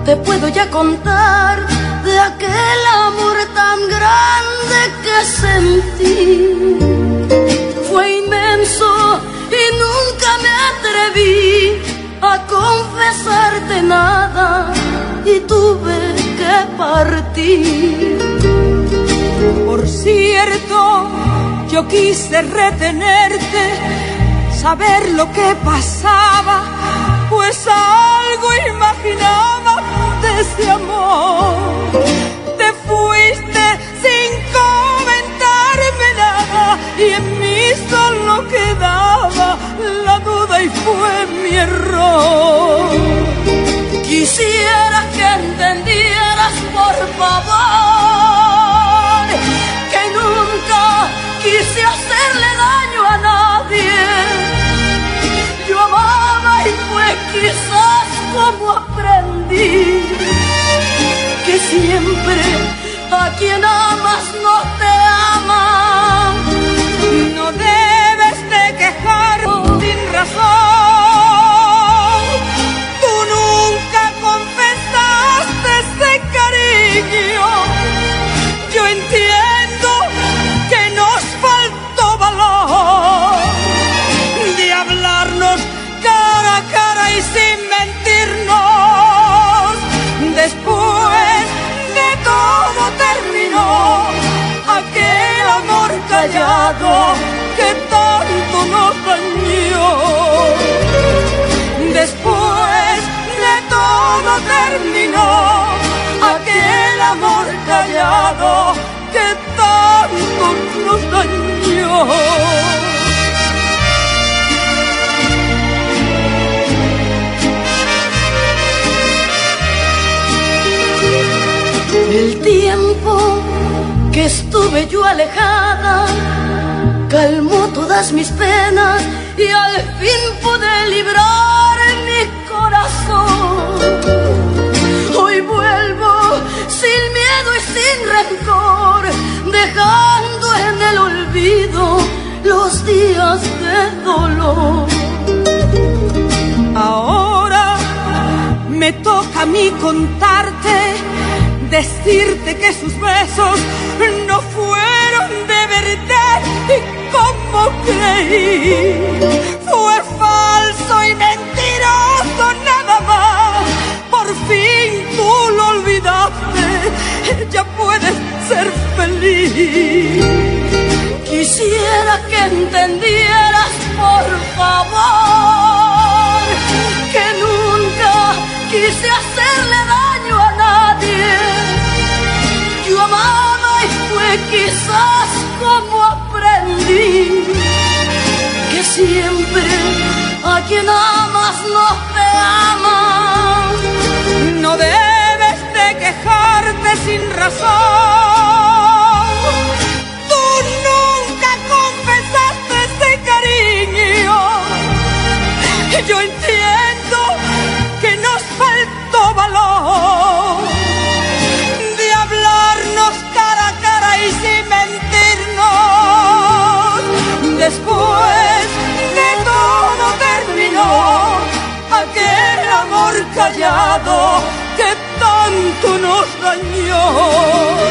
te puedo ya contar de aquel amor tan grande que sentí. Fue inmenso y nunca me atreví a confesarte nada y tuve que partir. Por cierto, yo quise retenerte, saber lo que pasaba, pues algo imaginaba de ese amor. Te fuiste sin comentarme nada y en mí solo quedaba la duda y fue mi error. Quisiera que entendieras, por favor, que nunca quise hacerle daño a nadie. Yo amaba y fue quizás como aprendí, que siempre a quien amas no te ama. No debes de quejarte sin razón. Tú nunca confesaste ese cariño. Yo entiendo que nos faltó valor de hablarnos cara a cara y sin mentirnos. Después de todo terminó aquel amor callado que tanto nos dañó. Después de todo terminó aquel amor callado que tanto nos dañó. El tiempo que estuve yo alejada calmó todas mis penas y al fin pude librar mi corazón. Hoy vuelvo sin miedo y sin rencor, dejando en el olvido los días de dolor. Ahora me toca a mí contarte, decirte que sus besos no fueron de verdad y como creí. Fue falso y mentiroso nada más. Por fin tú lo olvidaste, ya puedes ser feliz. Quisiera que entendieras, por favor, que nunca quise hacerle daño a nadie. Yo amaba y fue quizás como aprendí, que siempre a quien amas no te ama. No debes de quejarte sin razón. Tú nunca confesaste ese cariño. Yo entiendo que nos faltó valor de hablarnos cara a cara y sin mentirnos. Después de todo terminó aquel amor callado que tanto nos dañó.